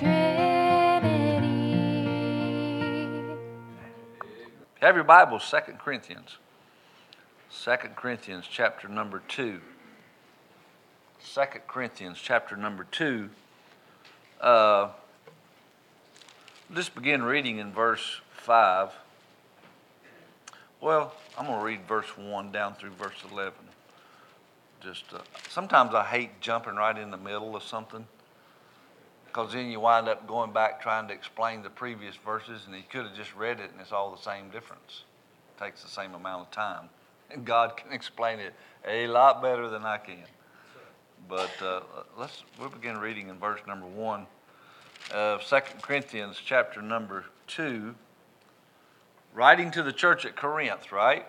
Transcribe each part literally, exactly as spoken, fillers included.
Have your Bible, Second Corinthians. Second Corinthians chapter number two. Second Corinthians chapter number two. Uh, let's begin reading in verse five. Well, I'm going to read verse one down through verse eleven. Just uh, sometimes I hate jumping right in the middle of something, because then you wind up going back trying to explain the previous verses, and you could have just read it and it's all the same difference. It takes the same amount of time. And God can explain it a lot better than I can. But uh, let's we'll begin reading in verse number one of Second Corinthians chapter number two, writing to the church at Corinth, right?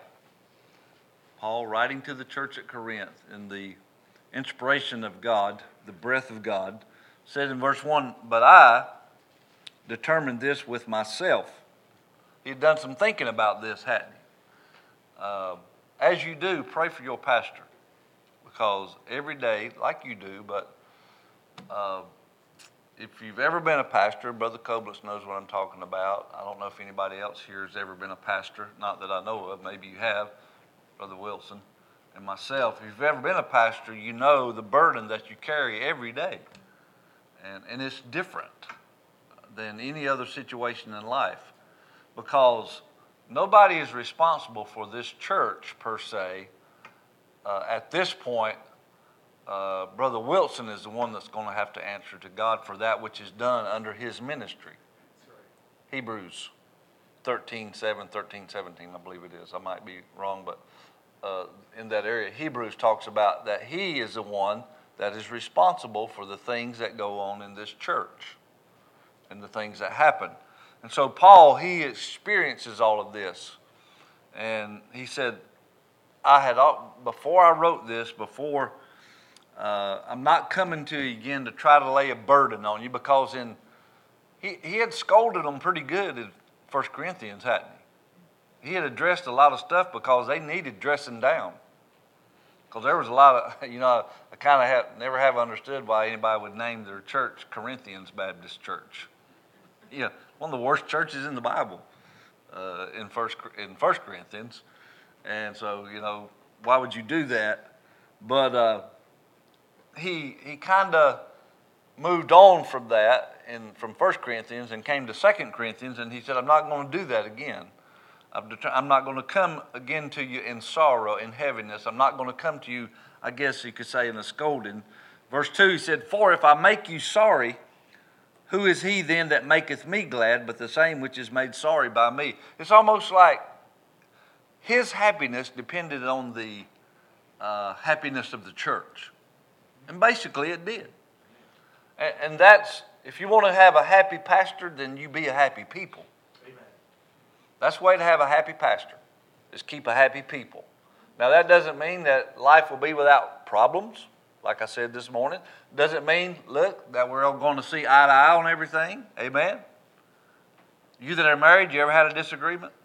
Paul writing to the church at Corinth in the inspiration of God, the breath of God, said in verse one, "But I determined this with myself." He had done some thinking about this, hadn't he? Uh, as you do, pray for your pastor, because every day, like you do, but uh, if you've ever been a pastor, Brother Koblitz knows what I'm talking about. I don't know if anybody else here has ever been a pastor, not that I know of. Maybe you have, Brother Wilson and myself. If you've ever been a pastor, you know the burden that you carry every day. And, and it's different than any other situation in life, because nobody is responsible for this church per se. Uh, at this point, uh, Brother Wilson is the one that's going to have to answer to God for that which is done under his ministry. That's right. Hebrews thirteen, seven, thirteen, seventeen, I believe it is. I might be wrong, but uh, in that area, Hebrews talks about that he is the one that is responsible for the things that go on in this church and the things that happen. And so Paul, he experiences all of this. And he said, I had, before I wrote this, before, uh, I'm not coming to you again to try to lay a burden on you, because in he, he had scolded them pretty good in First Corinthians, hadn't he? He had addressed a lot of stuff because they needed dressing down. Because there was a lot of, you know, I kind of have never have understood why anybody would name their church Corinthians Baptist Church. You know, one of the worst churches in the Bible, uh, in First in First Corinthians, and so you know why would you do that? But uh, he he kind of moved on from that and from First Corinthians and came to Second Corinthians, and he said, I'm not going to do that again. I'm not going to come again to you in sorrow, in heaviness. I'm not going to come to you, I guess you could say, in a scolding. Verse two, he said, For if I make you sorry, who is he then that maketh me glad, but the same which is made sorry by me? It's almost like his happiness depended on the uh, happiness of the church. And basically it did. And, and that's, if you want to have a happy pastor, then you be a happy people. That's the way to have a happy pastor, is keep a happy people. Now, that doesn't mean that life will be without problems, like I said this morning. Doesn't mean, look, that we're all going to see eye to eye on everything. Amen? You that are married, you ever had a disagreement?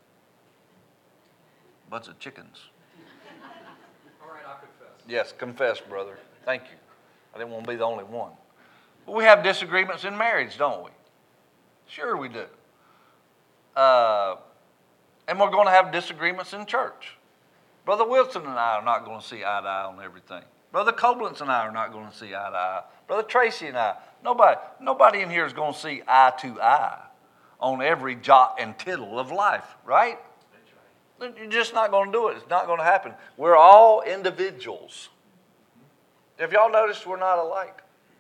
Bunch of chickens. All right, I'll confess. Yes, confess, brother. Thank you. I didn't want to be the only one. But we have disagreements in marriage, don't we? Sure we do. Uh, and we're going to have disagreements in church. Brother Wilson and I are not going to see eye to eye on everything. Brother Koblitz and I are not going to see eye to eye. Brother Tracy and I, nobody, nobody in here is going to see eye to eye on every jot and tittle of life, right? That's right. You're just not going to do it. It's not going to happen. We're all individuals. Have y'all noticed we're not alike?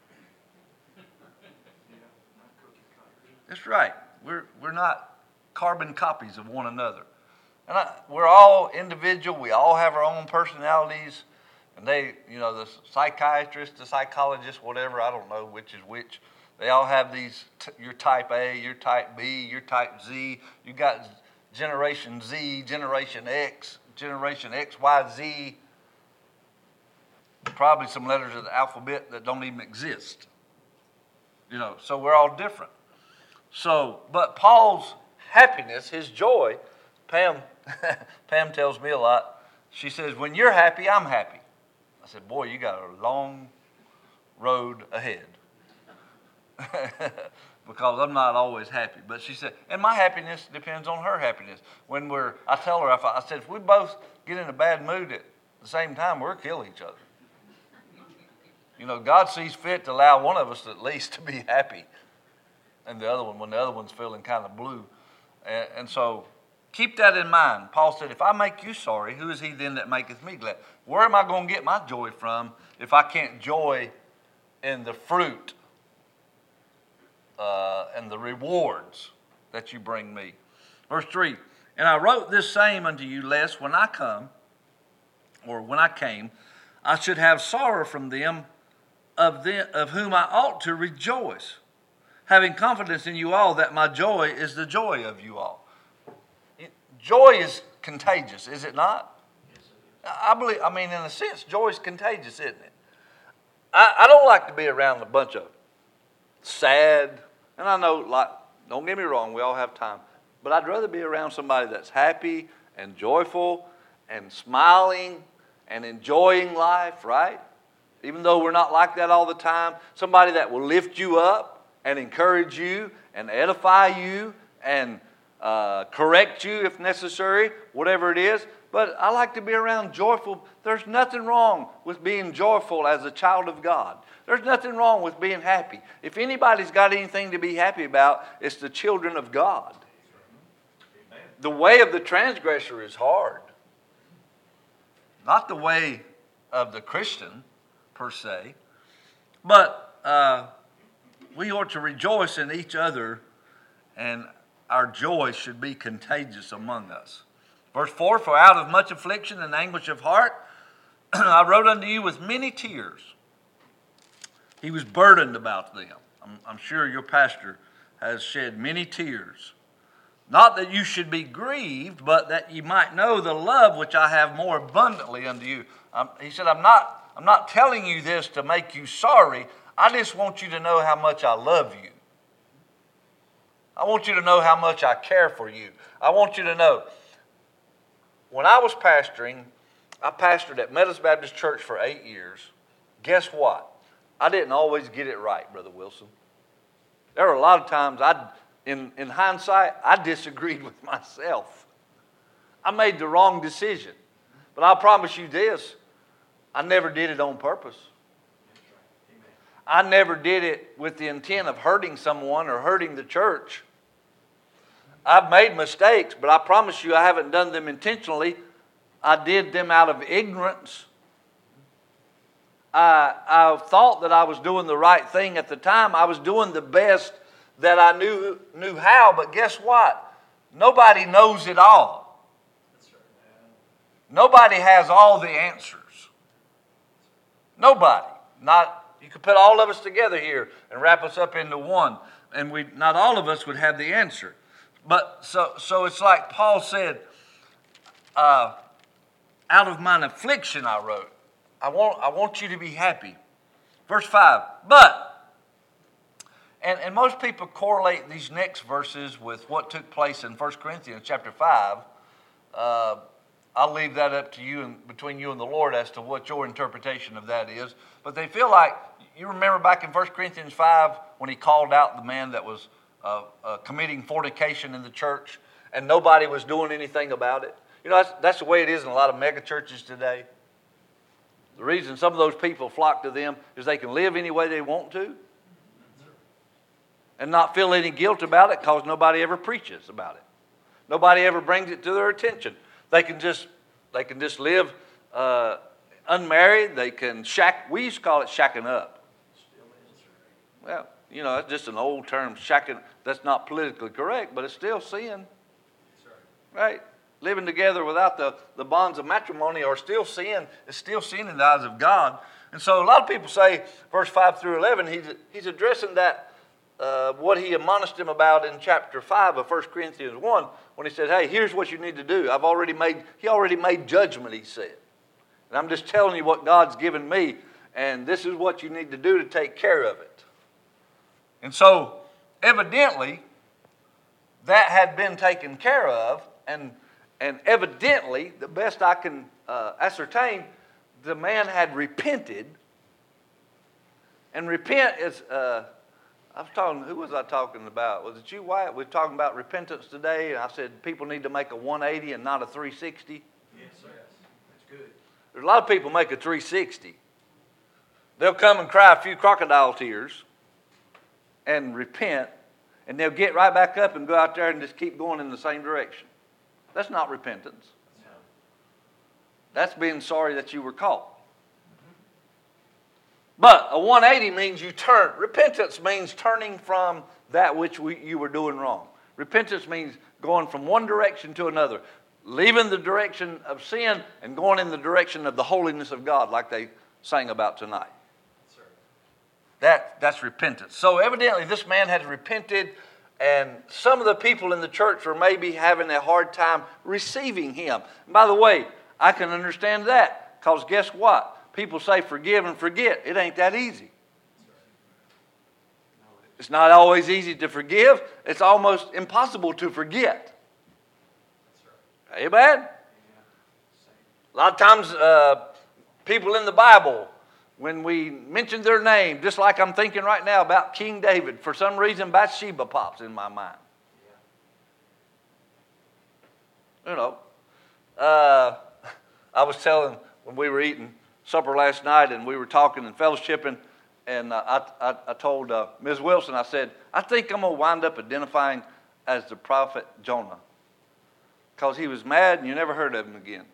That's right. We're we're not carbon copies of one another. And I, we're all individual. We all have our own personalities. And they, you know, the psychiatrist, the psychologist, whatever, I don't know which is which. They all have these, t- you're type A, you're type B, you're type Z. You got Generation Z, Generation X, Generation X, Y, Z. Probably some letters of the alphabet that don't even exist. You know, so we're all different. So, but Paul's happiness, his joy, Pam, Pam tells me a lot. She says, when you're happy, I'm happy. I said, boy, you got a long road ahead. because I'm not always happy. But she said, and my happiness depends on her happiness. When we're, I tell her, if I, I said, if we both get in a bad mood at the same time, we'll kill each other. You know, God sees fit to allow one of us at least to be happy, and the other one when the other one's feeling kind of blue. And, and so keep that in mind. Paul said, if I make you sorry, who is he then that maketh me glad? Where am I going to get my joy from if I can't joy in the fruit uh, and the rewards that you bring me? Verse three, and I wrote this same unto you, lest when I come, or when I came, I should have sorrow from them of them of whom I ought to rejoice, having confidence in you all that my joy is the joy of you all. Joy is contagious, is it not? I believe, I mean, in a sense, joy is contagious, isn't it? I, I don't like to be around a bunch of sad, and I know, like, don't get me wrong, we all have time, but I'd rather be around somebody that's happy and joyful and smiling and enjoying life, right? Even though we're not like that all the time, somebody that will lift you up and encourage you and edify you and uh, correct you if necessary, whatever it is. But I like to be around joyful. There's nothing wrong with being joyful as a child of God. There's nothing wrong with being happy. If anybody's got anything to be happy about, it's the children of God. The way of the transgressor is hard. Not the way of the Christian, per se, but uh, we ought to rejoice in each other, and our joy should be contagious among us. Verse four, for out of much affliction and anguish of heart, I wrote unto you with many tears. He was burdened about them. I'm, I'm sure your pastor has shed many tears. Not that you should be grieved, but that you might know the love which I have more abundantly unto you. Um, he said, I'm not I'm not telling you this to make you sorry. I just want you to know how much I love you. I want you to know how much I care for you. I want you to know. When I was pastoring, I pastored at Meadows Baptist Church for eight years. Guess what? I didn't always get it right, Brother Wilson. There were a lot of times, I, in, in hindsight, I disagreed with myself. I made the wrong decision. But I'll promise you this. I never did it on purpose. I never did it with the intent of hurting someone or hurting the church. I've made mistakes, but I promise you I haven't done them intentionally. I did them out of ignorance. I, I thought that I was doing the right thing at the time. I was doing the best that I knew, knew how, but guess what? Nobody knows it all. Nobody has all the answers. Nobody. Not, you could put all of us together here and wrap us up into one, and we not all of us would have the answer. But so so it's like Paul said, uh, out of mine affliction I wrote. I want I want you to be happy. Verse five. But and, and most people correlate these next verses with what took place in First Corinthians chapter five. Uh, I'll leave that up to you and between you and the Lord as to what your interpretation of that is. But they feel like, you remember back in First Corinthians five when he called out the man that was uh, uh, committing fornication in the church and nobody was doing anything about it. You know, that's, that's the way it is in a lot of mega churches today. The reason some of those people flock to them is they can live any way they want to and not feel any guilt about it because nobody ever preaches about it. Nobody ever brings it to their attention. They can just they can just live uh, unmarried. They can shack. We used to call it shacking up. Well, you know, that's just an old term, shacking. That's not politically correct, but it's still sin. Right? Living together without the, the bonds of matrimony are still sin. It's still sin in the eyes of God. And so a lot of people say, verse five through eleven, he's, he's addressing that, uh, what he admonished him about in chapter five of First Corinthians one, when he said, hey, here's what you need to do. I've already made, he already made judgment, he said. And I'm just telling you what God's given me, and this is what you need to do to take care of it. And so, evidently, that had been taken care of, and, and evidently, the best I can uh, ascertain, the man had repented. And repent is, uh, I was talking, who was I talking about? Was it you, Wyatt? We were talking about repentance today, and I said people need to make a one eighty and not a three sixty. Yes, sir. That's good. There's a lot of people make a three sixty. They'll come and cry a few crocodile tears and repent, and they'll get right back up and go out there and just keep going in the same direction. That's not repentance. That's being sorry that you were caught. But a one eighty means you turn. Repentance means turning from that which we, you were doing wrong. Repentance means going from one direction to another, leaving the direction of sin and going in the direction of the holiness of God, like they sang about tonight. Yes, sir. That, that's repentance. So evidently this man had repented, and some of the people in the church were maybe having a hard time receiving him. And by the way, I can understand that, because guess what? People say forgive and forget. It ain't that easy. It's not always easy to forgive. It's almost impossible to forget. Amen? A lot of times, uh, people in the Bible, when we mention their name, just like I'm thinking right now about King David, for some reason Bathsheba pops in my mind. You know, uh, I was telling when we were eating supper last night, and we were talking and fellowshipping, and uh, I, I, I told uh, Miz Wilson, I said, I think I'm going to wind up identifying as the prophet Jonah, because he was mad and you never heard of him again.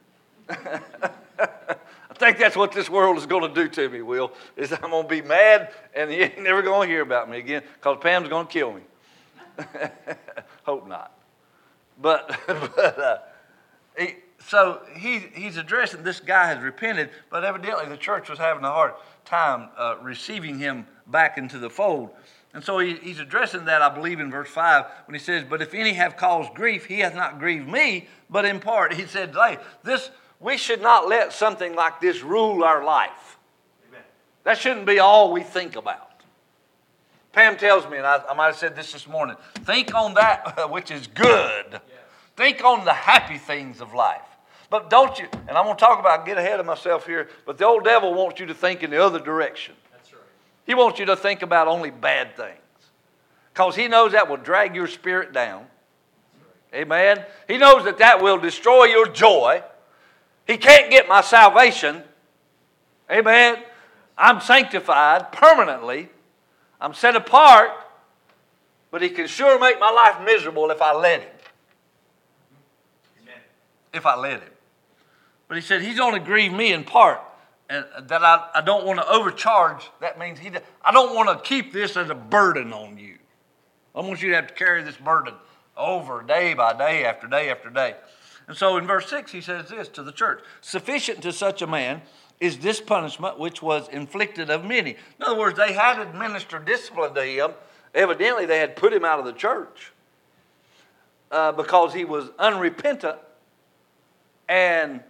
I think that's what this world is going to do to me, Will, is I'm going to be mad and you ain't never going to hear about me again, because Pam's going to kill me. Hope not. But, but uh, he, So he, he's addressing this guy has repented, but evidently the church was having a hard time uh, receiving him back into the fold. And so he, he's addressing that, I believe, in verse five, when he says, but if any have caused grief, he hath not grieved me, but in part. He said, hey, this, we should not let something like this rule our life. Amen. That shouldn't be all we think about. Pam tells me, and I, I might have said this this morning, think on that which is good. Yes. Think on the happy things of life. But don't you, and I'm going to talk about, get ahead of myself here, but the old devil wants you to think in the other direction. That's right. He wants you to think about only bad things, because he knows that will drag your spirit down. Right. Amen? He knows that that will destroy your joy. He can't get my salvation. Amen? I'm sanctified permanently. I'm set apart, but he can sure make my life miserable if I let him. Amen. If I let him. But he said he's only grieved me in part, and that I, I don't want to overcharge. That means he. I don't want to keep this as a burden on you. I want you to have to carry this burden over day by day after day after day. And so in verse six he says this to the church: sufficient to such a man is this punishment which was inflicted of many. In other words, they had administered discipline to him. Evidently they had put him out of the church uh, because he was unrepentant, and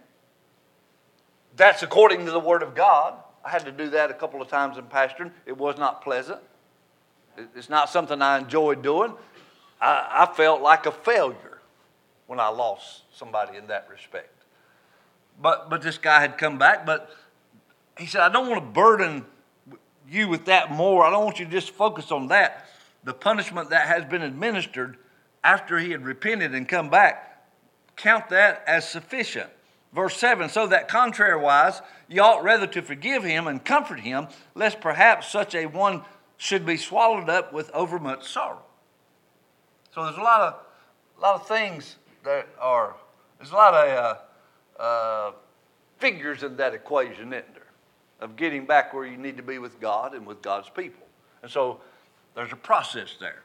that's according to the Word of God. I had to do that a couple of times in pastoring. It was not pleasant. It's not something I enjoyed doing. I, I felt like a failure when I lost somebody in that respect. But but this guy had come back, but he said, I don't want to burden you with that more. I don't want you to just focus on that. The punishment that has been administered after he had repented and come back, count that as sufficient. Verse seven, so that contrariwise, ye ought rather to forgive him and comfort him, lest perhaps such a one should be swallowed up with overmuch sorrow. So there's a lot of, a lot of things that are, there's a lot of uh, uh, figures in that equation, isn't there? Of getting back where you need to be with God and with God's people. And so there's a process there.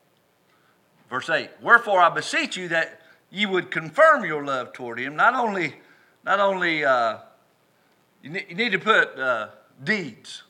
Verse eight, wherefore I beseech you that ye would confirm your love toward him, not only Not only, uh, you, need, you need to put uh, deeds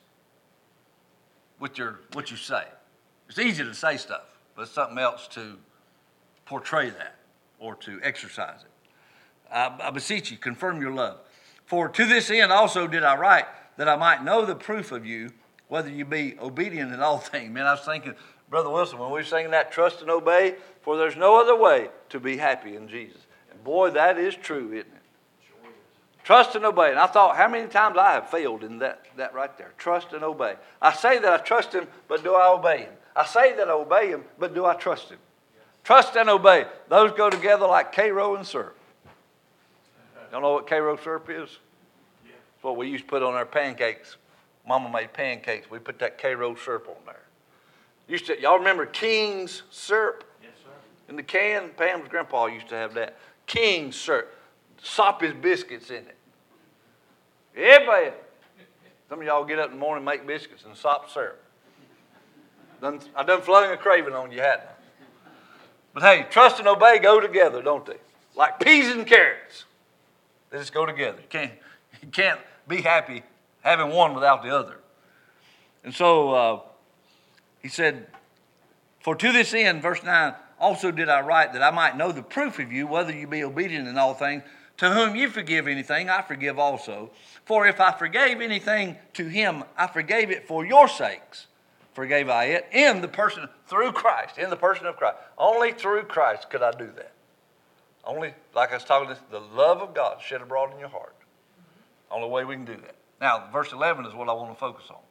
with your what you say. It's easy to say stuff, but it's something else to portray that or to exercise it. I, I beseech you, confirm your love. For to this end also did I write, that I might know the proof of you, whether you be obedient in all things. Man, I was thinking, Brother Wilson, when we were singing that trust and obey, for there's no other way to be happy in Jesus. And boy, that is true, isn't it? Trust and obey. And I thought, how many times I have failed in that, that right there. Trust and obey. I say that I trust him, but do I obey him? I say that I obey him, but do I trust him? Yes. Trust and obey. Those go together like Karo and syrup. Y'all know what Karo syrup is? Yeah. It's what we used to put on our pancakes. Mama made pancakes. We put that Karo syrup on there. Used to, y'all remember King's syrup? Yes, sir. In the can? Pam's grandpa used to have that. King's syrup. Sop his biscuits in it. Everybody. Some of y'all get up in the morning and make biscuits and sop syrup. Done, I done flung a craving on you, hadn't I? But hey, trust and obey go together, don't they? Like peas and carrots. They just go together. You can't, you can't be happy having one without the other. And so uh, he said, for to this end, verse nine, also did I write that I might know the proof of you, whether you be obedient in all things. To whom you forgive anything, I forgive also. For if I forgave anything to him, I forgave it for your sakes. Forgave I it in the person, through Christ, in the person of Christ. Only through Christ could I do that. Only, like I was talking, this, the love of God shed abroad in your heart. Only way we can do that. Now, verse eleven is what I want to focus on.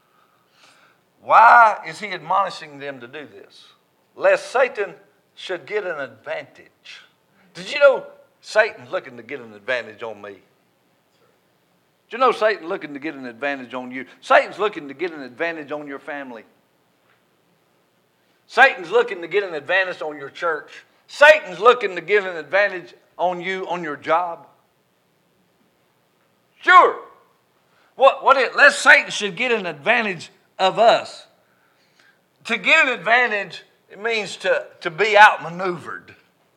Why is he admonishing them to do this? Lest Satan should get an advantage. Did you know Satan's looking to get an advantage on me? Did you know Satan's looking to get an advantage on you? Satan's looking to get an advantage on your family. Satan's looking to get an advantage on your church. Satan's looking to get an advantage on you on your job. Sure. What, what it, lest Satan should get an advantage of us. To get an advantage, it means to, to be outmaneuvered.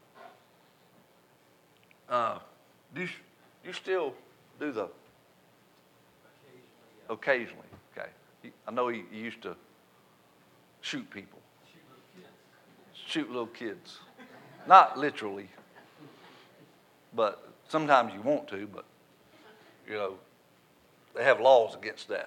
Uh, do you, you still do the... Occasionally, okay. I know you used to shoot people. Shoot little kids. Not literally. But sometimes you want to, but, you know, they have laws against that.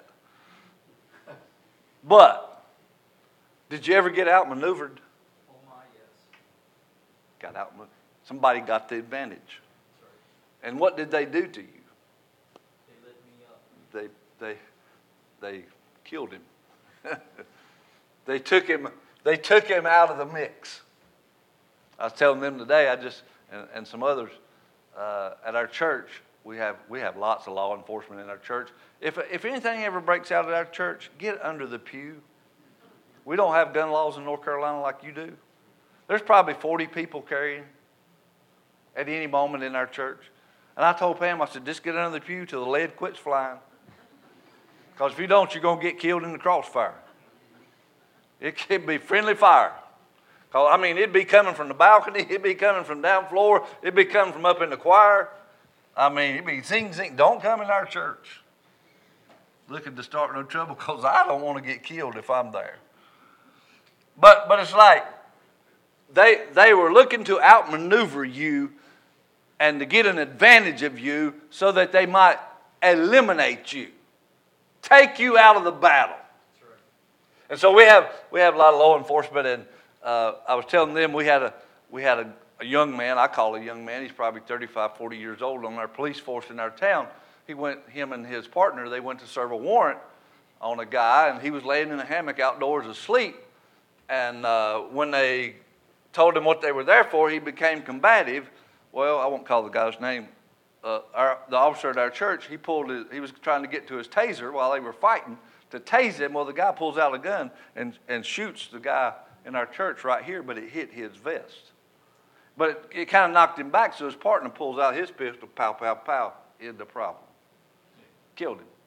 But, did you ever get outmaneuvered? Oh my, yes. Got outmaneuvered. Somebody got the advantage. And what did they do to you? They lit me up. They They, they killed him. they took him. They took him out of the mix. I was telling them today. I just and, and some others uh, at our church. We have we have lots of law enforcement in our church. If if anything ever breaks out at our church, get under the pew. We don't have gun laws in North Carolina like you do. There's probably forty people carrying at any moment in our church. And I told Pam, I said, just get under the pew till the lead quits flying. Because if you don't, you're going to get killed in the crossfire. It could be friendly fire. Cause, I mean, it'd be coming from the balcony. It'd be coming from down floor. It'd be coming from up in the choir. I mean, it'd be zing, zing. Don't come in our church looking to start no trouble because I don't want to get killed if I'm there. But but it's like they they were looking to outmaneuver you and to get an advantage of you so that they might eliminate you. Take you out of the battle. That's right. And so we have we have a lot of law enforcement, and uh, I was telling them we had a we had a, a young man, I call a young man, he's probably thirty-five, forty years old on our police force in our town. He went, him and his partner, they went to serve a warrant on a guy, and he was laying in a hammock outdoors asleep. And uh, when they told him what they were there for, he became combative. Well, I won't call the guy's name. Uh, our, the officer at our church, he pulled his, he was trying to get to his taser while they were fighting to tase him. Well, the guy pulls out a gun and, and shoots the guy in our church right here, but it hit his vest. But it, it kind of knocked him back, so his partner pulls out his pistol, pow, pow, pow, in the problem. Killed him.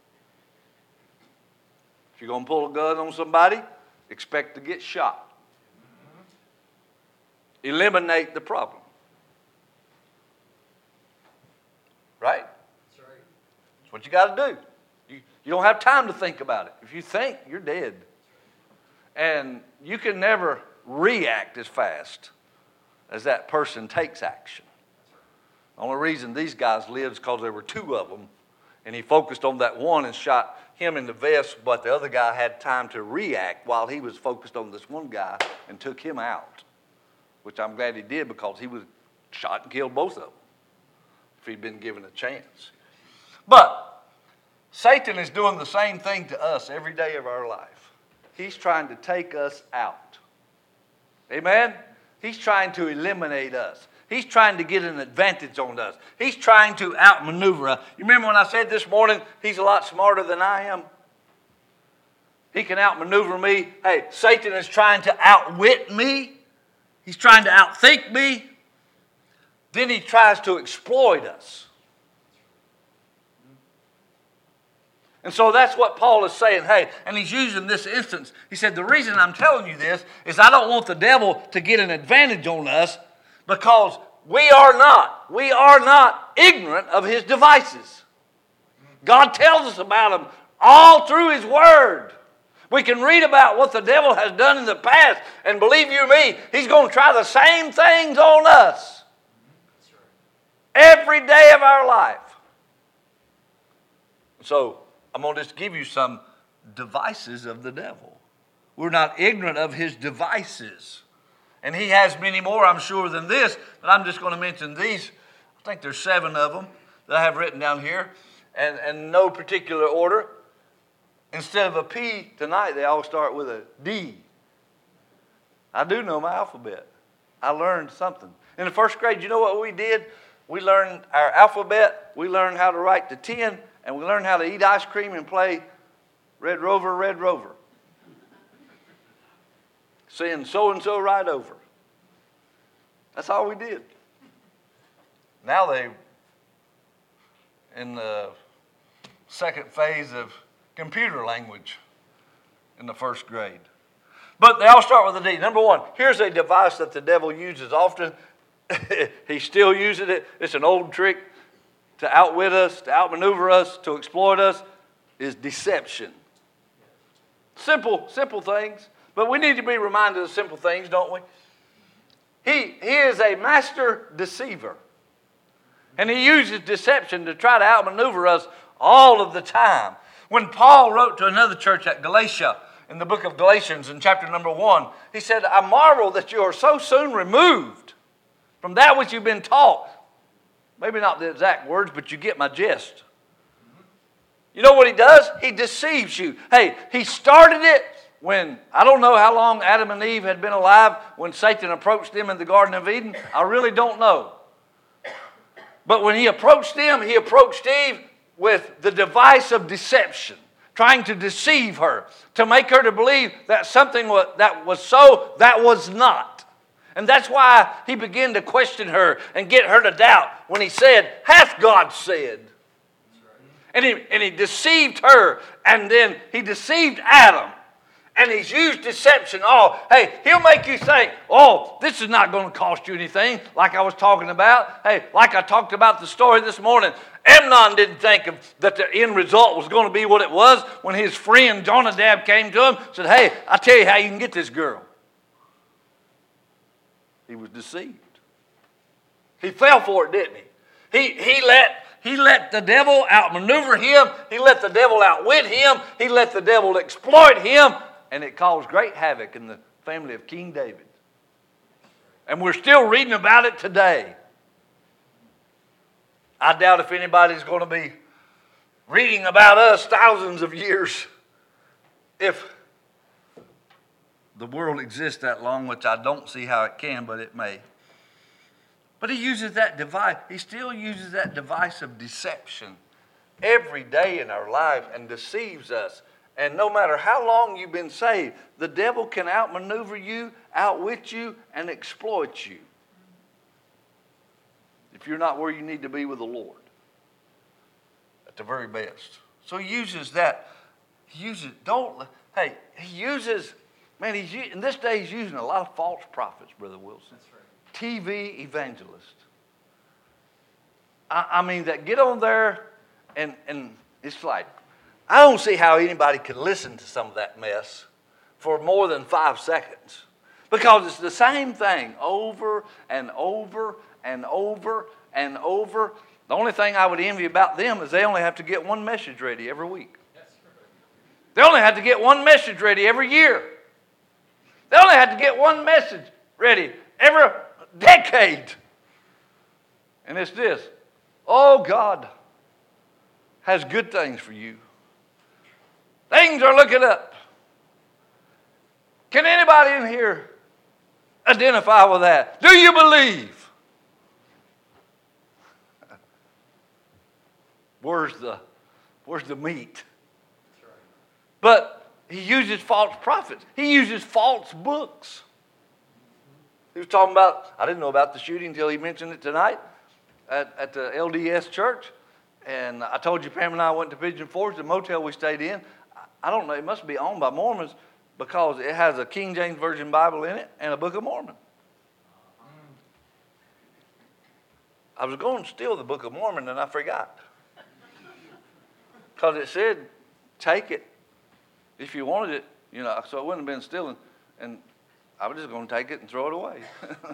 If you're going to pull a gun on somebody, expect to get shot. Eliminate the problem. Right? That's right. That's what you got to do. You, you don't have time to think about it. If you think, you're dead. And you can never react as fast as that person takes action. The only reason these guys lived is because there were two of them, and he focused on that one and shot him in the vest, but the other guy had time to react while he was focused on this one guy and took him out, which I'm glad he did because he was shot and killed both of them. if he'd been given a chance. But Satan is doing the same thing to us every day of our life. He's trying to take us out. Amen? He's trying to eliminate us. He's trying to get an advantage on us. He's trying to outmaneuver us. You remember when I said this morning, he's a lot smarter than I am? He can outmaneuver me. Hey, Satan is trying to outwit me. He's trying to outthink me. Then he tries to exploit us. And so that's what Paul is saying. Hey, and he's using this instance. He said, the reason I'm telling you this is I don't want the devil to get an advantage on us, because we are not, we are not ignorant of his devices. God tells us about them all through his word. We can read about what the devil has done in the past, and believe you me, he's going to try the same things on us every day of our life. So I'm going to just give you some devices of the devil. We're not ignorant of his devices. And he has many more, I'm sure, than this, but I'm just going to mention these. I think there's seven of them that I have written down here, and in no particular order. Instead of a P tonight, they all start with a D. I do know my alphabet. I learned something. In the first grade, you know what we did? We learned our alphabet, we learned how to write to ten, and we learned how to eat ice cream and play Red Rover, Red Rover. Saying so-and-so right over. That's all we did. Now they, in the second phase of computer language in the first grade. But they all start with a D. Number one, here's a device that the devil uses often. He's still using it. It's an old trick to outwit us, to outmaneuver us, to exploit us, is deception. Simple, simple things. But we need to be reminded of simple things, don't we? He, he is a master deceiver. And he uses deception to try to outmaneuver us all of the time. When Paul wrote to another church at Galatia, in the book of Galatians, in chapter number one, he said, I marvel that you are so soon removed from that which you've been taught. Maybe not the exact words, but you get my gist. You know what he does? He deceives you. Hey, he started it when, I don't know how long Adam and Eve had been alive when Satan approached them in the Garden of Eden. I really don't know. But when he approached them, he approached Eve with the device of deception, trying to deceive her, to make her to believe that something that was so, that was not. And that's why he began to question her and get her to doubt when he said, hath God said? And he, and he deceived her, and then he deceived Adam. And he's used deception. Oh, hey, he'll make you think, oh, this is not going to cost you anything, like I was talking about. Hey, like I talked about the story this morning. Amnon didn't think of, that the end result was going to be what it was when his friend Jonadab came to him and said, hey, I'll tell you how you can get this girl. He was deceived. He fell for it, didn't he? He, he let... He let the devil outmaneuver him. He let the devil outwit him. He let the devil exploit him. And it caused great havoc in the family of King David. And we're still reading about it today. I doubt if anybody's going to be reading about us thousands of years if the world exists that long, which I don't see how it can, but it may. But he uses that device. He still uses that device of deception every day in our life and deceives us. And no matter how long you've been saved, the devil can outmaneuver you, outwit you, and exploit you if you're not where you need to be with the Lord at the very best. So he uses that. He uses, don't, hey, he uses, man, he's in this day he's using a lot of false prophets, Brother Wilson. That's right. T V evangelist. I, I mean, that get on there and, and it's like, I don't see how anybody can listen to some of that mess for more than five seconds. Because it's the same thing over and over and over and over. The only thing I would envy about them is they only have to get one message ready every week. They only have to get one message ready every year. They only have to get one message ready every decade. And it's this: Oh, God has good things for you. Things are looking up. Can anybody in here identify with that? Do you believe? Where's the, where's the meat? But he uses false prophets. He uses false books. He was talking about, I didn't know about the shooting until he mentioned it tonight at, at the L D S church. And I told you Pam and I went to Pigeon Forge, the motel we stayed in. I don't know, it must be owned by Mormons because it has a King James Version Bible in it and a Book of Mormon. I was going to steal the Book of Mormon and I forgot. Because it said, take it if you wanted it, you know, so it wouldn't have been stealing. And I was just going to take it and throw it away.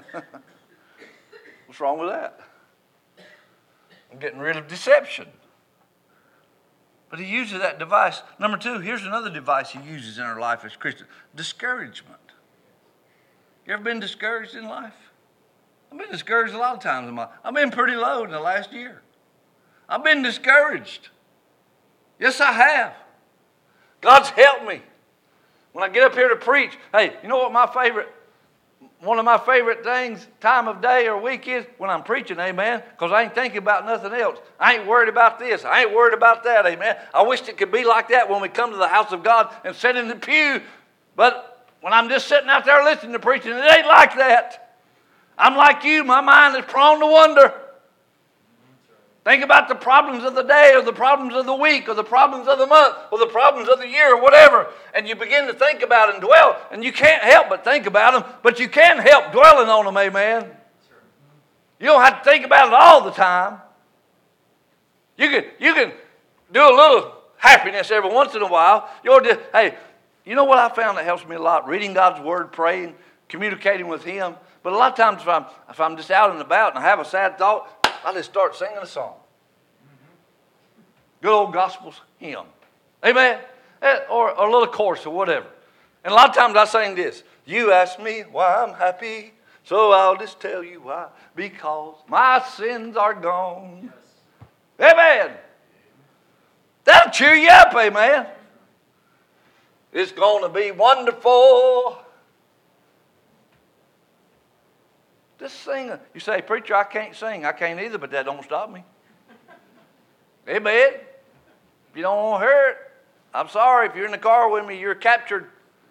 What's wrong with that? I'm getting rid of deception. But he uses that device. Number two, here's another device he uses in our life as Christians. Discouragement. You ever been discouraged in life? I've been discouraged a lot of times in my life. I've been pretty low in the last year. I've been discouraged. Yes, I have. God's helped me. When I get up here to preach, hey, you know what my favorite, one of my favorite things, time of day or week is? When I'm preaching, amen, because I ain't thinking about nothing else. I ain't worried about this. I ain't worried about that, amen. I wish it could be like that when we come to the house of God and sit in the pew. But when I'm just sitting out there listening to preaching, it ain't like that. I'm like you. My mind is prone to wonder. Think about the problems of the day or the problems of the week or the problems of the month or the problems of the year or whatever. And you begin to think about and dwell. And you can't help but think about them. But you can help dwelling on them, amen. You don't have to think about it all the time. You can, you can do a little happiness every once in a while. You're just, hey, you know what I found that helps me a lot? Reading God's Word, praying, communicating with Him. But a lot of times if I'm, if I'm just out and about and I have a sad thought, I just start singing a song. Good old gospel hymn. Amen? Or, or a little chorus or whatever. And a lot of times I sing this. You ask me why I'm happy, so I'll just tell you why. Because my sins are gone. Yes. Amen. That'll cheer you up, amen. It's going to be wonderful. Just sing. You say, preacher, I can't sing. I can't either, but that don't stop me. Amen. If you don't want to hear it, I'm sorry. If you're in the car with me, you're captured.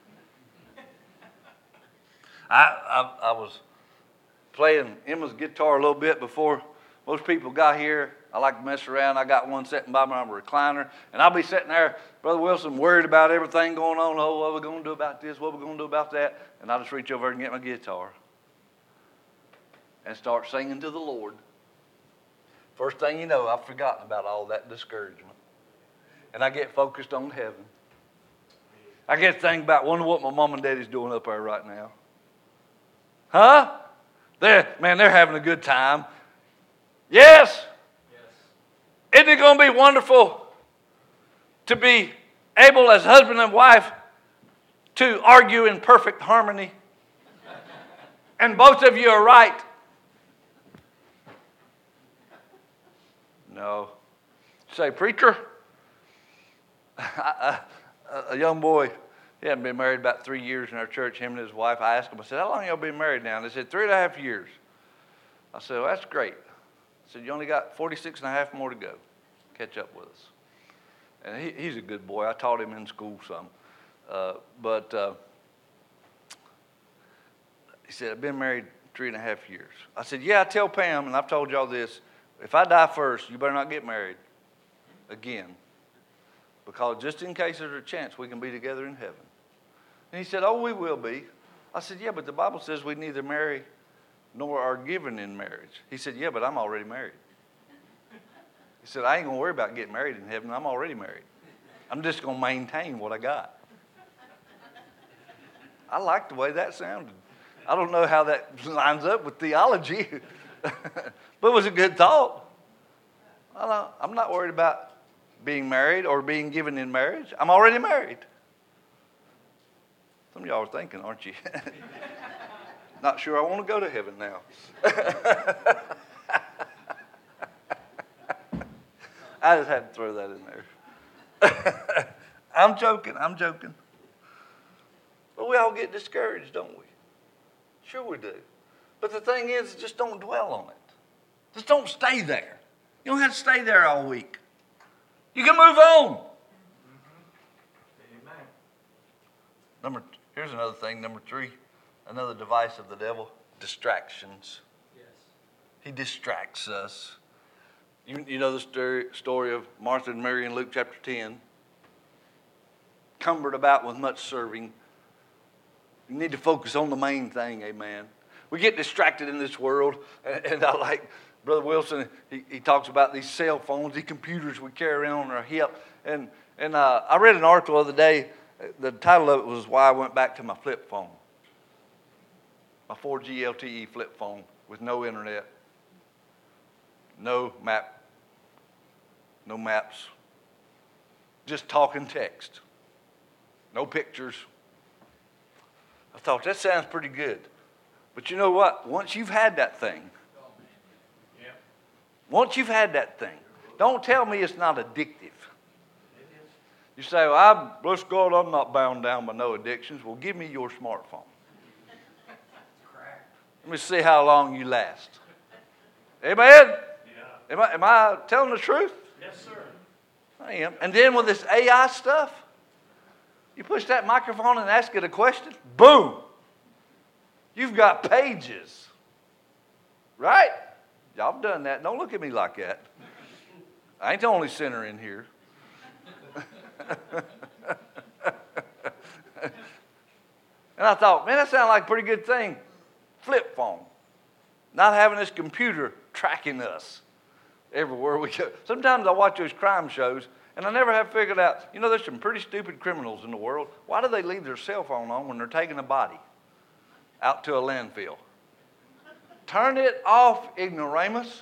I, I, I was playing Emma's guitar a little bit before most people got here. I like to mess around. I got one sitting by me on a recliner. And I'll be sitting there, Brother Wilson, worried about everything going on. Oh, what are we going to do about this? What are we going to do about that? And I'll just reach over and get my guitar and start singing to the Lord. First thing you know, I've forgotten about all that discouragement. And I get focused on heaven. I get to think about, wonder what my mom and daddy's doing up there right now. Huh? They're, man, they're having a good time. Yes? Yes. Isn't it going to be wonderful to be able as husband and wife to argue in perfect harmony? And both of you are right. No. Say, preacher, a young boy, he hadn't been married about three years in our church, him and his wife. I asked him, I said, how long y'all been married now? And they said, three and a half years. I said, well, that's great. I said, you only got forty-six and a half more to go. Catch up with us. And he, he's a good boy. I taught him in school some. Uh, but uh, he said, I've been married three and a half years. I said, yeah, I tell Pam, and I've told y'all this, if I die first, you better not get married again. Because just in case there's a chance we can be together in heaven. And he said, oh, we will be. I said, yeah, but the Bible says we neither marry nor are given in marriage. He said, yeah, but I'm already married. He said, I ain't going to worry about getting married in heaven. I'm already married. I'm just going to maintain what I got. I like the way that sounded. I don't know how that lines up with theology. But it was a good thought. I'm not worried about being married or being given in marriage. I'm already married. Some of y'all are thinking, aren't you? Not sure I want to go to heaven now. I just had to throw that in there. I'm joking. I'm joking. But we all get discouraged, don't we? Sure we do. But the thing is, just don't dwell on it. Just don't stay there. You don't have to stay there all week. You can move on. Amen. Number, here's another thing. Number three, another device of the devil, distractions. Yes. He distracts us. You, you know the story, story of Martha and Mary in Luke chapter ten. Cumbered about with much serving. You need to focus on the main thing, amen. We get distracted in this world, and, and I like Brother Wilson, he, he talks about these cell phones, these computers we carry around on our hip. And, and uh, I read an article the other day. The title of it was Why I Went Back to My Flip Phone. My four G L T E flip phone with no internet, no map, no maps, just talk and text, no pictures. I thought, that sounds pretty good. But you know what? Once you've had that thing, once you've had that thing, don't tell me it's not addictive. You say, well, I'm, bless God, I'm not bound down by no addictions. Well, give me your smartphone. Let me see how long you last. Amen? Yeah. Am I, am I telling the truth? Yes, sir. I am. And then with this A I stuff, you push that microphone and ask it a question, boom. You've got pages. Right? Y'all have done that. Don't look at me like that. I ain't the only sinner in here. And I thought, man, that sounds like a pretty good thing. Flip phone. Not having this computer tracking us everywhere we go. Sometimes I watch those crime shows, and I never have figured out, you know, there's some pretty stupid criminals in the world. Why do they leave their cell phone on when they're taking a body out to a landfill? Turn it off, ignoramus.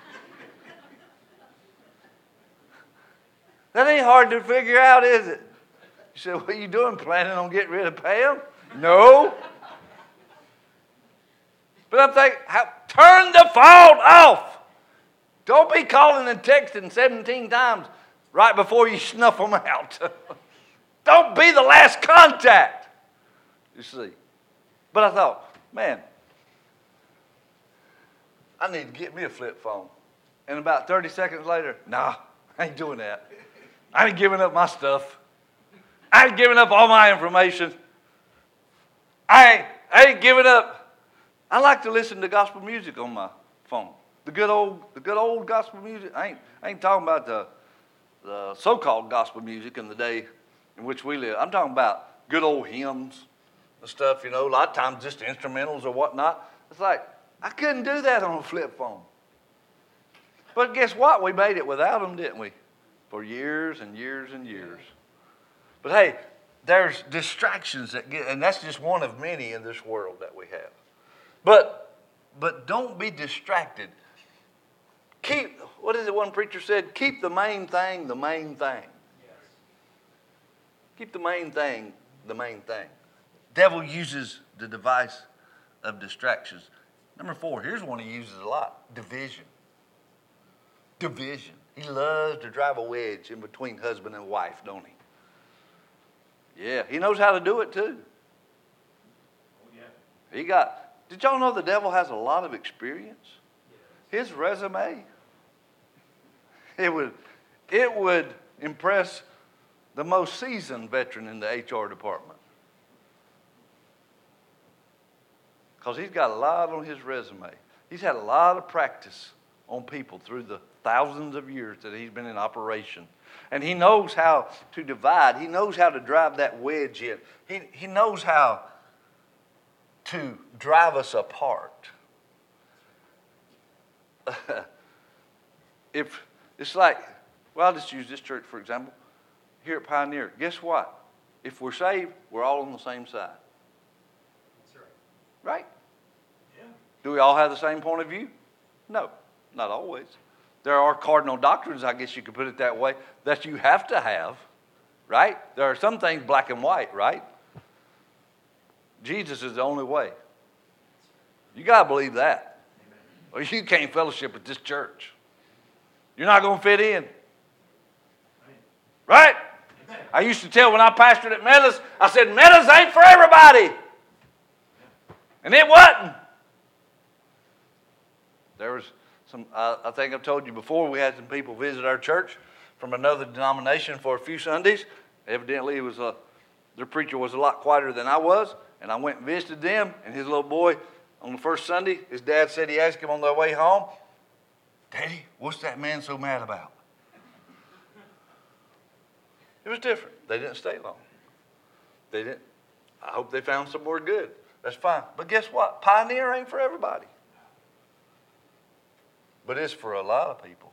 That ain't hard to figure out, is it? You say, what are you doing, planning on getting rid of Pam? No. But I'm thinking, how, turn the phone off. Don't be calling and texting seventeen times right before you snuff them out. Don't be the last contact. You see. But I thought, man, I need to get me a flip phone. And about thirty seconds later, nah, I ain't doing that. I ain't giving up my stuff. I ain't giving up all my information. I ain't, I ain't giving up. I like to listen to gospel music on my phone. The good old, the good old gospel music. I ain't, I ain't talking about the, the so-called gospel music in the day in which we live. I'm talking about good old hymns and stuff, you know, a lot of times just instrumentals or whatnot. It's like, I couldn't do that on a flip phone. But guess what? We made it without them, didn't we? For years and years and years. But hey, there's distractions that get, and that's just one of many in this world that we have. But, but don't be distracted. Keep, what is it one preacher said? Keep the main thing the main thing. Yes. Keep the main thing the main thing. Devil uses the device of distractions. Number four, here's one he uses a lot. Division. Division. He loves to drive a wedge in between husband and wife, don't he? Yeah, he knows how to do it too. Oh, yeah. He got, did y'all know the devil has a lot of experience? Yes. His resume, it would, it would impress the most seasoned veteran in the H R department. Because he's got a lot on his resume. He's had a lot of practice on people through the thousands of years that he's been in operation. And he knows how to divide. He knows how to drive that wedge in. He, he knows how to drive us apart. If it's like, well, I'll just use this church for example. Here at Pioneer, guess what? If we're saved, we're all on the same side. That's right. Right? Yeah. Do we all have the same point of view? No, not always. There are cardinal doctrines, I guess you could put it that way, that you have to have, right? There are some things black and white, right? Jesus is the only way. You got to believe that. Or you can't fellowship at this church. You're not going to fit in. Right? I used to tell when I pastored at Meadows, I said, Meadows ain't for everybody. And it wasn't. There was some, I, I think I've told you before, we had some people visit our church from another denomination for a few Sundays. Evidently, it was a, their preacher was a lot quieter than I was. And I went and visited them, and his little boy, on the first Sunday, his dad said he asked him on their way home, Daddy, what's that man so mad about? It was different. They didn't stay long. They didn't. I hope they found somewhere good. That's fine. But guess what? Pioneer ain't for everybody. But it's for a lot of people.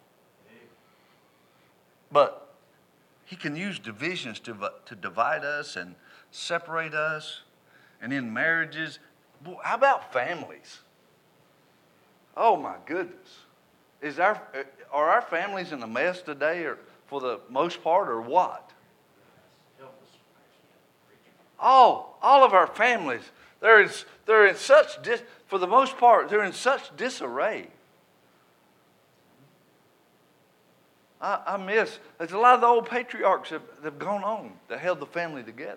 But he can use divisions to, to divide us and separate us. And in marriages, boy, how about families? Oh my goodness. Is our, are our families in a mess today, or for the most part, or what? All, all of our families, they're in, they're in such, dis, for the most part, they're in such disarray. I, I miss, there's a lot of the old patriarchs that have, that have gone on that held the family together.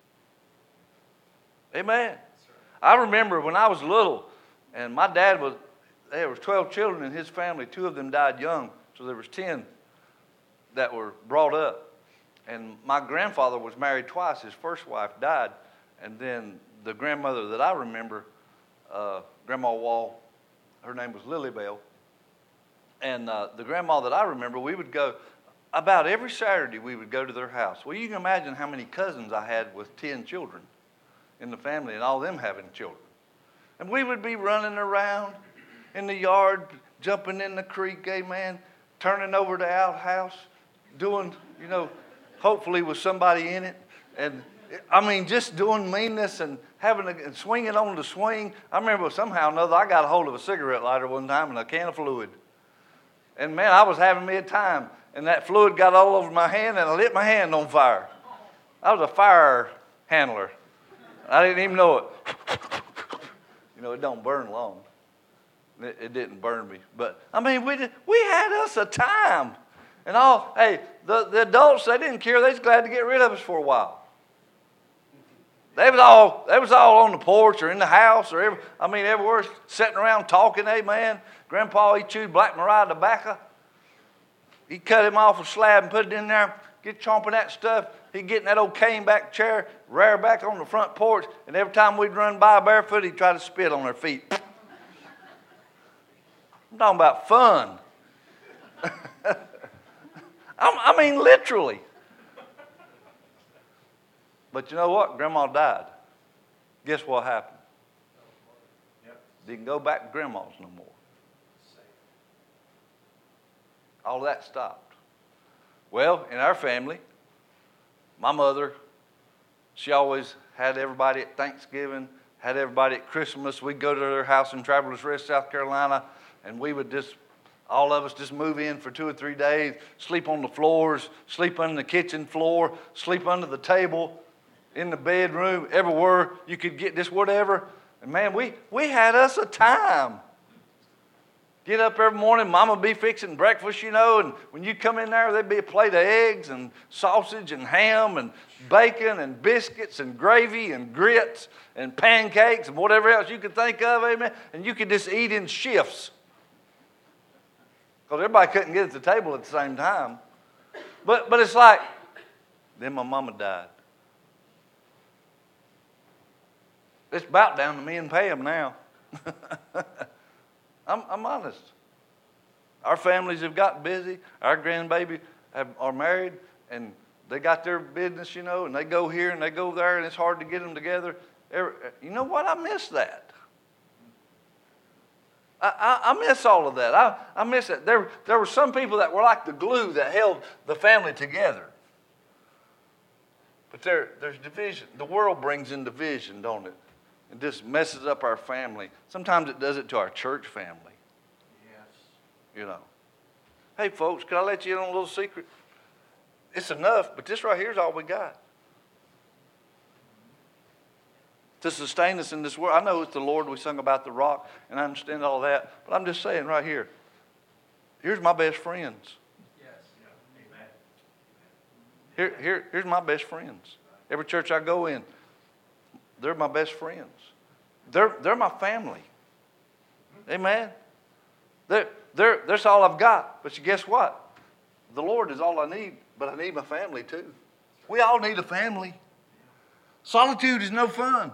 Amen. I remember when I was little, and my dad was, there was twelve children in his family. Two of them died young, so there was ten that were brought up. And my grandfather was married twice. His first wife died, and then the grandmother that I remember, uh, Grandma Wall, her name was Lily Bell. And uh, the grandma that I remember, we would go, about every Saturday we would go to their house. Well, you can imagine how many cousins I had with ten children in the family, and all of them having children. And we would be running around in the yard, jumping in the creek, amen, turning over the outhouse, doing, you know, hopefully with somebody in it. And I mean, just doing meanness and having a, and swinging on the swing. I remember somehow or another I got a hold of a cigarette lighter one time and a can of fluid. And man, I was having me a time. And that fluid got all over my hand and I lit my hand on fire. I was a fire handler. I didn't even know it. You know, it don't burn long. It, it didn't burn me. But, I mean, we did, we had us a time. And all, hey, the, the adults, they didn't care. They was glad to get rid of us for a while. They was all, they was all on the porch or in the house or, every, I mean, everywhere sitting around talking, amen. Grandpa, he chewed Black Maria tobacco. He cut him off a slab and put it in there, get chomping that stuff. He'd get in that old cane back chair, rear back on the front porch, and every time we'd run by barefoot, he'd try to spit on their feet. I'm talking about fun. I mean, literally. But you know what? Grandma died. Guess what happened? Didn't go back to Grandma's no more. All that stopped. Well, in our family, my mother, she always had everybody at Thanksgiving, had everybody at Christmas. We'd go to their house in Travelers Rest, South Carolina, and we would just, all of us just move in for two or three days, sleep on the floors, sleep on the kitchen floor, sleep under the table, in the bedroom, everywhere you could get this whatever. And man, we, we had us a time. Get up every morning, Mama be fixing breakfast, you know, and when you come in there, there'd be a plate of eggs and sausage and ham and bacon and biscuits and gravy and grits and pancakes and whatever else you could think of, amen. And you could just eat in shifts. Because everybody couldn't get at the table at the same time. But but it's like, then my mama died. It's about down to me and Pam now. I'm, I'm honest. Our families have got busy. Our grandbaby have, are married, and they got their business, you know, and they go here and they go there, and it's hard to get them together. Every, you know what? I miss that. I, I, I miss all of that. I, I miss it. There, there were some people that were like the glue that held the family together. But there, there's division. The world brings in division, don't it? It just messes up our family. Sometimes it does it to our church family. Yes. You know. Hey, folks, can I let you in on a little secret? It's enough, but this right here is all we got. To sustain us in this world. I know it's the Lord. We sung about the rock, and I understand all that. But I'm just saying right here. Here's my best friends. Yes. Yeah. Amen. Here, here, here's my best friends. Every church I go in, they're my best friends. They're, they're my family. Amen. They're, they're, that's all I've got. But you guess what? The Lord is all I need, but I need my family too. We all need a family. Solitude is no fun.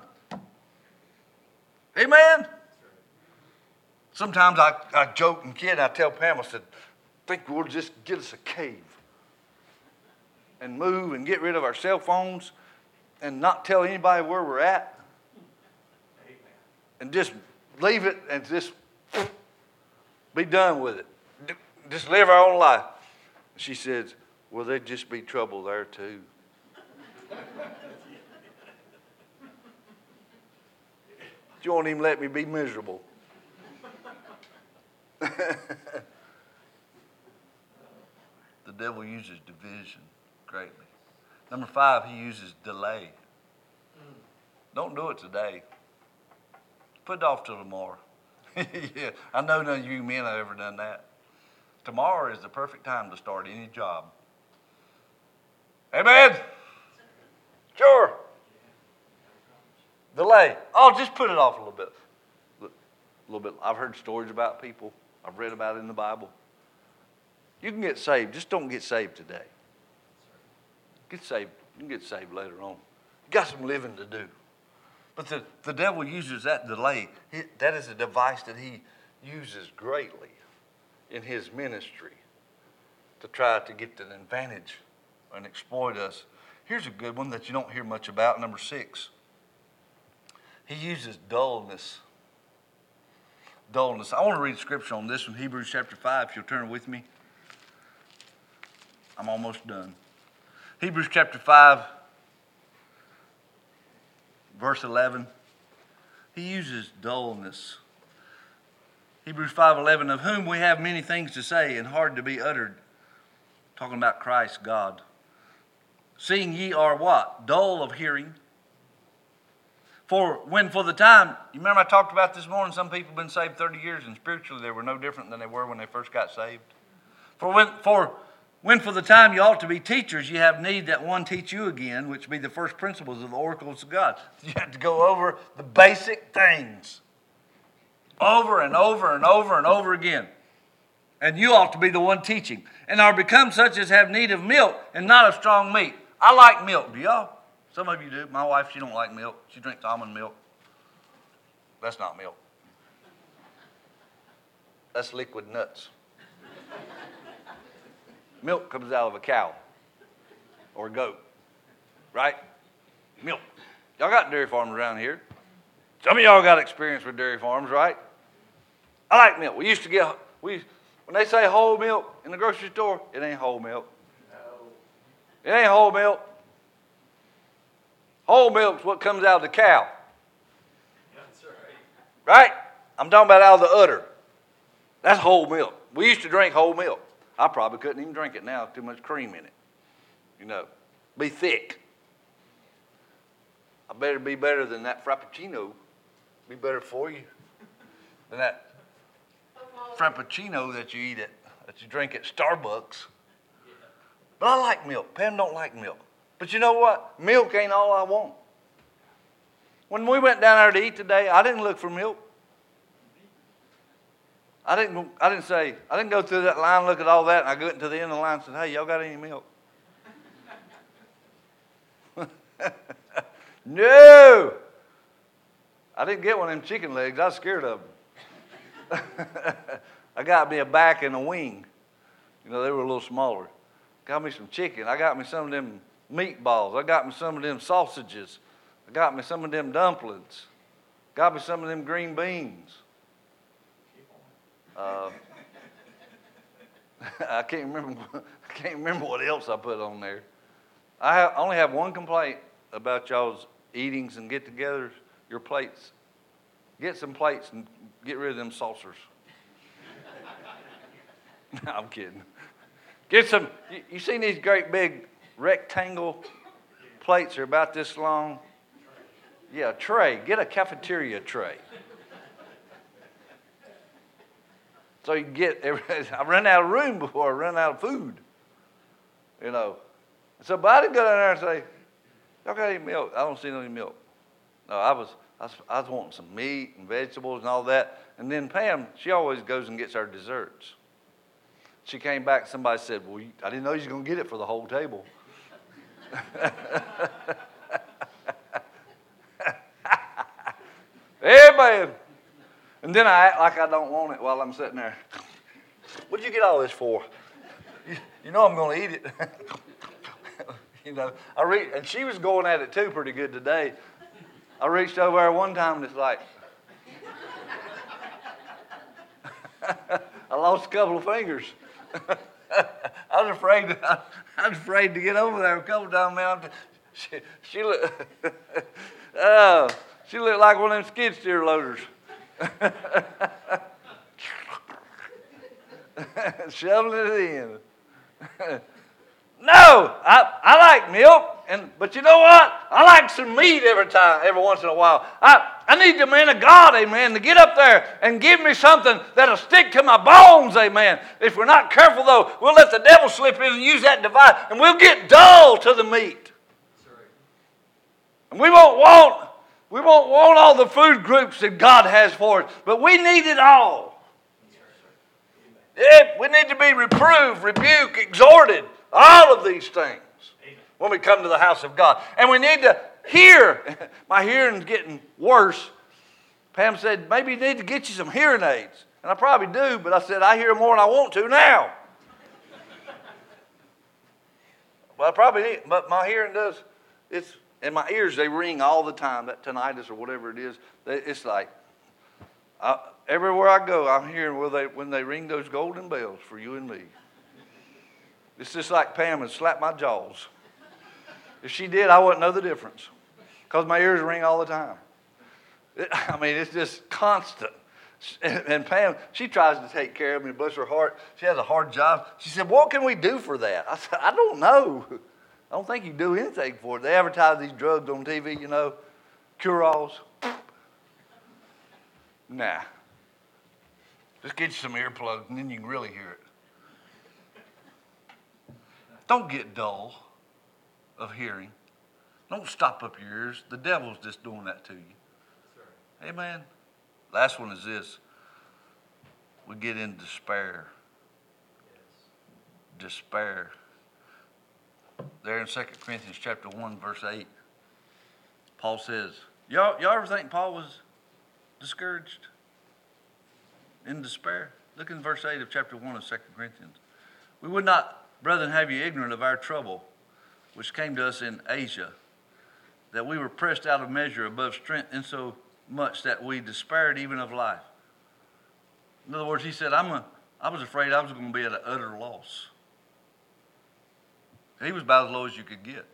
Amen. Sometimes I, I joke and kid, and I tell Pam, I said, I think we'll just get us a cave and move and get rid of our cell phones and not tell anybody where we're at. Amen. And just leave it and just be done with it. Just live our own life. She says, well, there'd just be trouble there too. You won't even let me be miserable. The devil uses division greatly. Number five, he uses delay. Don't do it today. Put it off till tomorrow. Yeah, I know none of you men have ever done that. Tomorrow is the perfect time to start any job. Amen? Sure. Delay. Oh, just put it off a little bit. A little bit. I've heard stories about people. I've read about it in the Bible. You can get saved. Just don't get saved today. Get saved. You can get saved later on. You got some living to do. But the, the devil uses that delay. He, that is a device that he uses greatly in his ministry to try to get an advantage and exploit us. Here's a good one that you don't hear much about, number six. He uses dullness. Dullness. I want to read scripture on this one, Hebrews chapter five, if you'll turn with me. I'm almost done. Hebrews chapter five, verse eleven. He uses dullness. Hebrews five eleven, of whom we have many things to say and hard to be uttered. Talking about Christ, God. Seeing ye are what? Dull of hearing. For when for the time, you remember I talked about this morning, some people have been saved thirty years and spiritually they were no different than they were when they first got saved. For when for when for the time you ought to be teachers, you have need that one teach you again, which be the first principles of the oracles of God. You have to go over the basic things over and over and over and over again. And you ought to be the one teaching. And are become such as have need of milk and not of strong meat. I like milk. Do y'all? Some of you do. My wife, she don't like milk. She drinks almond milk. That's not milk. That's liquid nuts. Milk comes out of a cow or a goat, right? Milk. Y'all got dairy farms around here. Some of y'all got experience with dairy farms, right? I like milk. We used to get, we when they say whole milk in the grocery store, it ain't whole milk. No. It ain't whole milk. Whole milk's what comes out of the cow. That's right. Right? I'm talking about out of the udder. That's whole milk. We used to drink whole milk. I probably couldn't even drink it now. Too much cream in it. You know. Be thick. I better be better than that Frappuccino. Be better for you than that Frappuccino that you eat at, that you drink at Starbucks. But I like milk. Pam don't like milk. But you know what? Milk ain't all I want. When we went down there to eat today, I didn't look for milk. I didn't I didn't say, I didn't go through that line, look at all that, and I got to the end of the line and said, hey, y'all got any milk? No! I didn't get one of them chicken legs. I was scared of them. I got me a back and a wing. You know, they were a little smaller. Got me some chicken. I got me some of them meatballs. I got me some of them sausages. I got me some of them dumplings. Got me some of them green beans. Uh, I can't remember. I can't remember what else I put on there. I have, only have one complaint about y'all's eatings and get-togethers. Your plates. Get some plates and get rid of them saucers. No, I'm kidding. Get some. You, you seen these great big rectangle plates? They're about this long. Yeah, a tray. Get a cafeteria tray. So you can get, I run out of room before I run out of food. You know, So, but I didn't go down there and say, y'all got any milk? I don't see no milk. No, I was, I was, I was wanting some meat and vegetables and all that. And then Pam, she always goes and gets our desserts. She came back, somebody said, well, you, I didn't know you was going to get it for the whole table. Amen. And then I act like I don't want it while I'm sitting there. What'd you get all this for? You, you know I'm going to eat it. You know, I re- and she was going at it too pretty good today. I reached over there one time and it's like, I lost a couple of fingers. I was afraid. To, I was afraid to get over there a couple of times, man. She, she looked. Oh, she looked like one of them skid steer loaders. Shoveling it in. No, I, I like milk, and but you know what? I like some meat every time, every once in a while. I, I need the man of God, amen, to get up there and give me something that'll stick to my bones, amen. If we're not careful, though, we'll let the devil slip in and use that device, and we'll get dull to the meat. And we won't want, we won't want all the food groups that God has for us, but we need it all. Yeah, we need to be reproved, rebuked, exhorted. All of these things when we come to the house of God. And we need to hear. My hearing's getting worse. Pam said, maybe you need to get you some hearing aids. And I probably do, but I said, I hear more than I want to now. Well, I probably need, but my hearing does. It's, and my ears, they ring all the time, that tinnitus or whatever it is. It's like, I, everywhere I go, I'm hearing when they, when they ring those golden bells for you and me. It's just like Pam would slap my jaws. If she did, I wouldn't know the difference because my ears ring all the time. It, I mean, it's just constant. And, and Pam, she tries to take care of me, bless her heart. She has a hard job. She said, what can we do for that? I said, I don't know. I don't think you can do anything for it. They advertise these drugs on T V, you know, cure-alls. Nah. Just get you some earplugs and then you can really hear it. Don't get dull of hearing. Don't stop up your ears. The devil's just doing that to you. Sure. Amen. Last one is this. We get in despair. Yes. Despair. There in Second Corinthians chapter one, verse eight, Paul says, y'all, y'all ever think Paul was discouraged? In despair? Look in verse eight of chapter one of Second Corinthians. We would not, brethren, have you ignorant of our trouble, which came to us in Asia, that we were pressed out of measure above strength, insomuch that we despaired even of life. In other words, he said, I'm a, I was afraid I was going to be at an utter loss. He was about as low as you could get.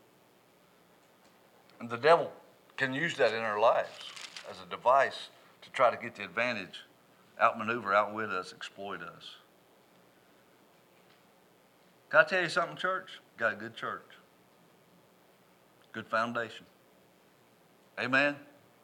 And the devil can use that in our lives as a device to try to get the advantage, outmaneuver, outwit us, exploit us. Can I tell you something, church? Got a good church. Good foundation. Amen?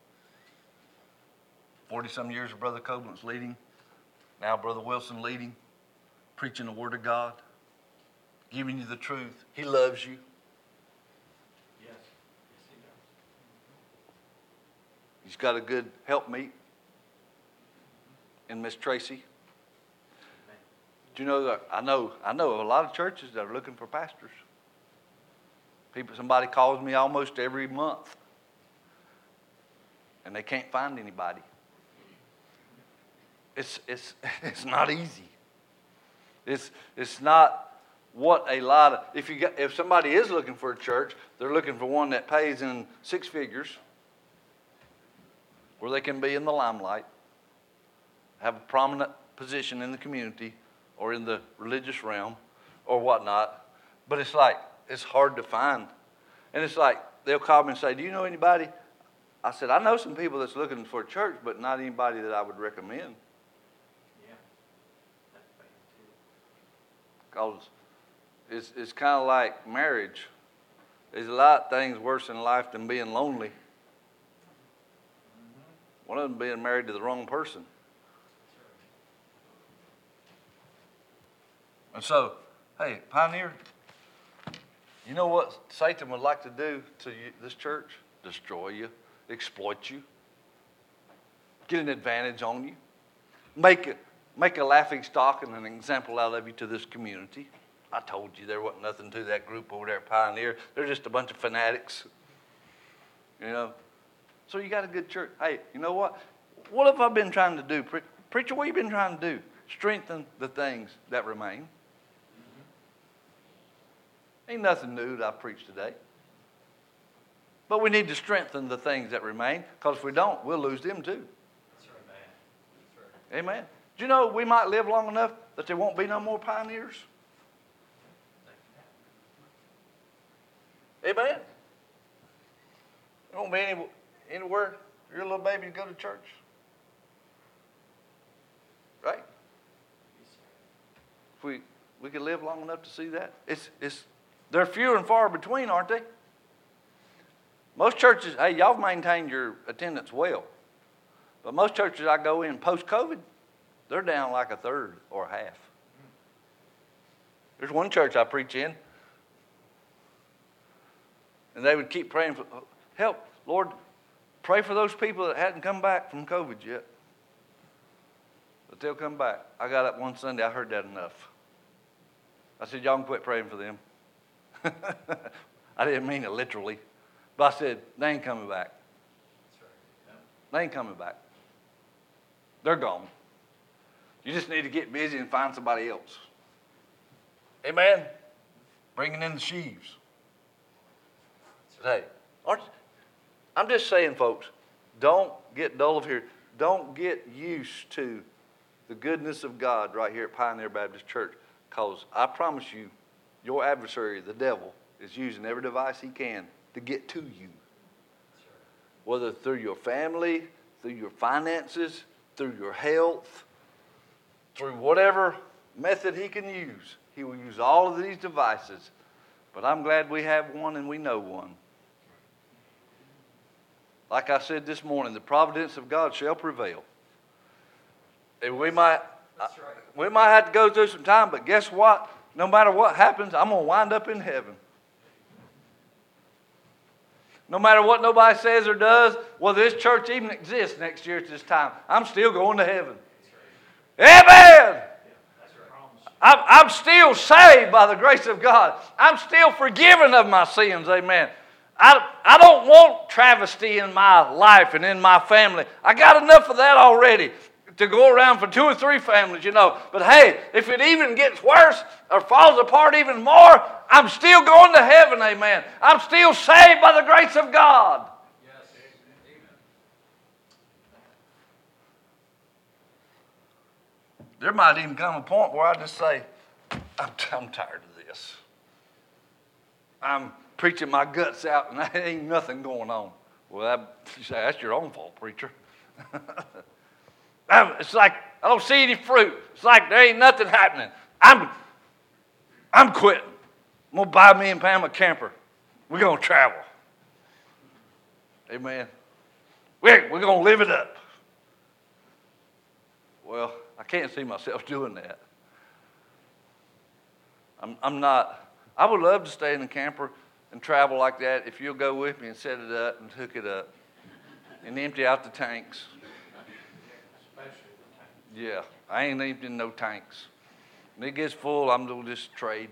Forty-some years of Brother Copeland's leading. Now Brother Wilson leading. Preaching the Word of God. Giving you the truth. He loves you. Yes. Yes, he does. He's got a good helpmeet in Miss Tracy. Do you know that I know I know of a lot of churches that are looking for pastors. People, somebody calls me almost every month, and they can't find anybody. It's it's it's not easy. It's it's not what a lot of if you got, if somebody is looking for a church, they're looking for one that pays in six figures, where they can be in the limelight, have a prominent position in the community or in the religious realm or whatnot. But it's like, it's hard to find. And it's like, they'll call me and say, do you know anybody? I said, I know some people that's looking for a church, but not anybody that I would recommend. Yeah. That's bad too. Because it's, it's kind of like marriage. There's a lot of things worse in life than being lonely. Mm-hmm. One of them being married to the wrong person. And so, hey, Pioneer, You know what Satan would like to do to you, this church? Destroy you, exploit you, get an advantage on you, make a, make a laughing stock and an example out of you to this community. I told you there wasn't nothing to that group over there at Pioneer. They're just a bunch of fanatics, you know. So you got a good church. Hey, you know what? What have I been trying to do? Pre- Preacher, what have you been trying to do? Strengthen the things that remain. Ain't nothing new that I preached today. But we need to strengthen the things that remain, because if we don't, we'll lose them too. That's right, man. That's right. Amen. Do you know we might live long enough that there won't be no more pioneers? Amen. There won't be any, anywhere for your little baby to go to church. Right? If we, we could live long enough to see that. It's, it's, they're few and far between, aren't they? Most churches, hey, y'all maintained your attendance well. But most churches I go in post-COVID, they're down like a third or a half. There's one church I preach in, and they would keep praying for, help, Lord, pray for those people that hadn't come back from COVID yet. But they'll come back. I got up one Sunday, I heard that enough. I said, y'all can quit praying for them. I didn't mean it literally. But I said, they ain't coming back. That's right. They ain't coming back. They're gone. You just need to get busy and find somebody else. Amen? Bringing in the sheaves. Hey, aren't, I'm just saying, folks, don't get dull of here. Don't get used to the goodness of God right here at Pioneer Baptist Church, because I promise you, your adversary, the devil, is using every device he can to get to you. Whether through your family, through your finances, through your health, through whatever method he can use. He will use all of these devices. But I'm glad we have one and we know one. Like I said this morning, the providence of God shall prevail. And we might, That's right. we might have to go through some time, but guess what? No matter what happens, I'm going to wind up in heaven. No matter what nobody says or does, whether this church even exists next year at this time, I'm still going to heaven. Amen! I'm, I'm still saved by the grace of God. I'm still forgiven of my sins. Amen. I, I don't want travesty in my life and in my family. I got enough of that already to go around for two or three families, you know. But hey, if it even gets worse or falls apart even more, I'm still going to heaven, amen. I'm still saved by the grace of God. Yes. Amen. There might even come a point where I just say, I'm, I'm tired of this. I'm preaching my guts out and there ain't nothing going on. Well, that, you say, that's your own fault, preacher. It's like I don't see any fruit. It's like there ain't nothing happening. I'm, I'm quitting. I'm going to buy me and Pam a camper. We're going to travel. Amen. We're, we're going to live it up. Well, I can't see myself doing that. I'm, I'm not. I would love to stay in a camper and travel like that if you'll go with me and set it up and hook it up and empty out the tanks. Yeah, I ain't emptying no tanks. When it gets full, I'm going to just trade.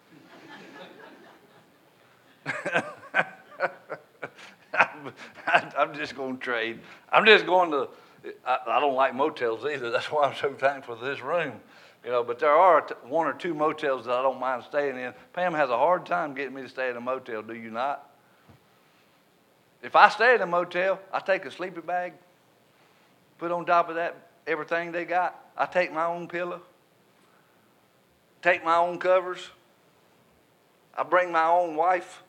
I'm, I'm just going to trade. I'm just going to, I, I don't like motels either. That's why I'm so thankful for this room. You know, but there are t- one or two motels that I don't mind staying in. Pam has a hard time getting me to stay in a motel, do you not? If I stay in a motel, I take a sleeping bag, put on top of that everything they got. I take my own pillow, take my own covers. I bring my own wife.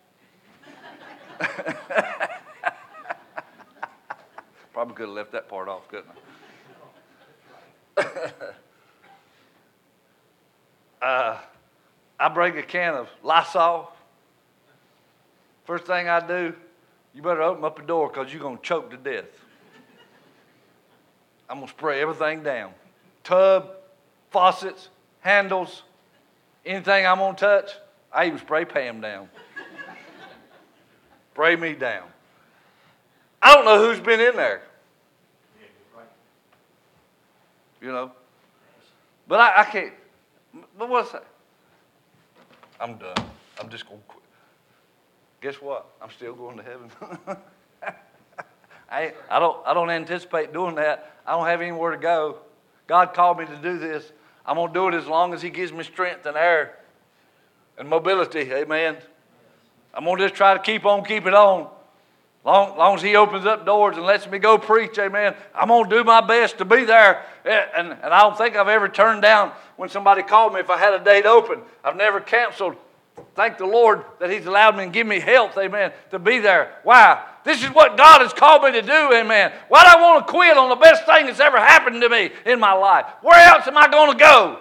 Probably could have left that part off, couldn't I? uh, I bring a can of Lysol. First thing I do, you better open up the door because you're going to choke to death. I'm going to spray everything down. Tub, faucets, handles, anything I'm going to touch, I even spray Pam down. spray me down. I don't know who's been in there, Yeah, you're right. you know. But I, I can't. But what's that? I'm done. I'm just going to quit. Guess what? I'm still going to heaven. I, I don't I don't anticipate doing that. I don't have anywhere to go. God called me to do this. I'm going to do it as long as he gives me strength and air and mobility. Amen. I'm going to just try to keep on keeping on. Long, long as he opens up doors and lets me go preach, amen, I'm going to do my best to be there. And, and I don't think I've ever turned down when somebody called me if I had a date open. I've never canceled. Thank the Lord that he's allowed me and give me health, amen, to be there. Why? This is what God has called me to do, amen. Why do I want to quit on the best thing that's ever happened to me in my life? Where else am I going to go?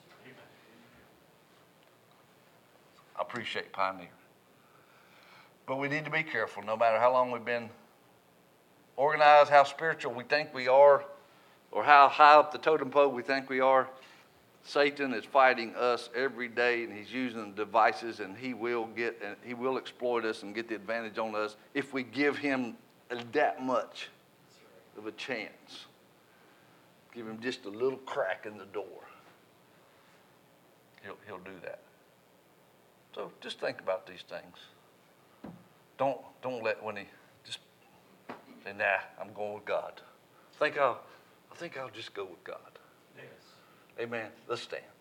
I appreciate Pioneer. But we need to be careful no matter how long we've been organized, how spiritual we think we are, or how high up the totem pole we think we are. Satan is fighting us every day, and he's using devices, and he will get, and he will exploit us and get the advantage on us if we give him that much of a chance. Give him just a little crack in the door. He'll, he'll do that. So just think about these things. Don't don't let when he just say, nah, I'm going with God. I think I'll I think I'll just go with God. Yes. Amen. Let's stand.